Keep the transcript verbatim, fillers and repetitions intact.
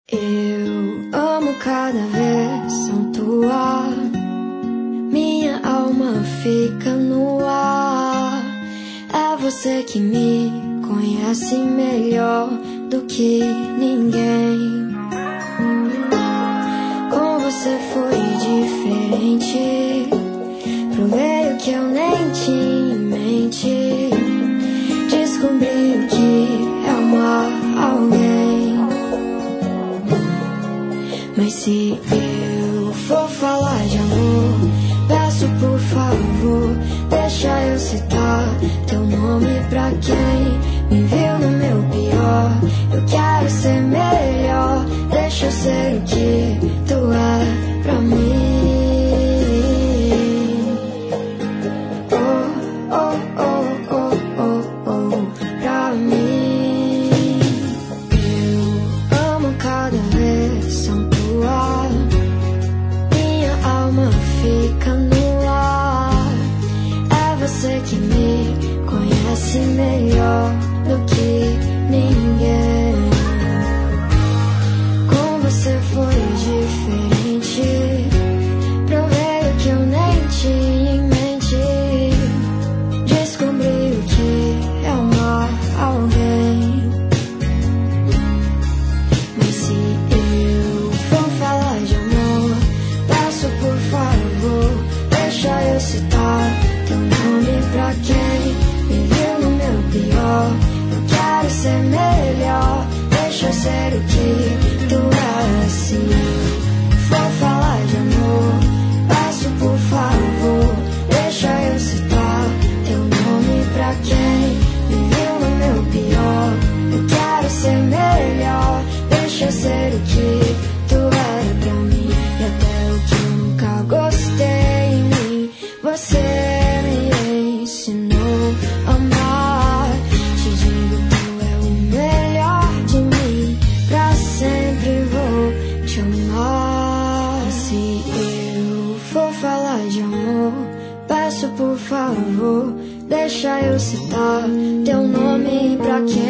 Eu amo cada versão tua, minha alma fica no ar. É você que me conhece melhor do que ninguém. Com você foi diferente, provei o que eu nem tinha em mente. Descobri o que é amar alguém. Mas se eu for falar de amor, peço por favor, deixa eu citar teu nome pra quem me viu no meu pior. Eu quero ser melhor, deixa eu ser o que tu é pra mim. Oh, oh, oh, oh, oh, oh, pra mim. Eu amo cada versão tua, minha alma fica no ar. É você que me conhece melhor do que ninguém. Com você foi diferente, provei o que eu nem tinha em mente. Descobri o que é amar alguém. Mas se eu for falar de amor, peço por favor, deixa eu citar teu nome pra quem me viu no meu pior. Eu quero ser melhor, deixa eu ser o que tu és. Se eu for falar de amor, peço por favor, deixa eu citar teu nome pra quem me viu no meu pior. Eu quero ser melhor, deixa eu ser o que tu era pra mim. E até o que eu nunca gostei em mim, você me ensinou a amar. Te digo, tu é o melhor de mim, pra sempre vou te amar. Se eu for falar de amor, peço por favor, deixa eu citar teu nome pra quem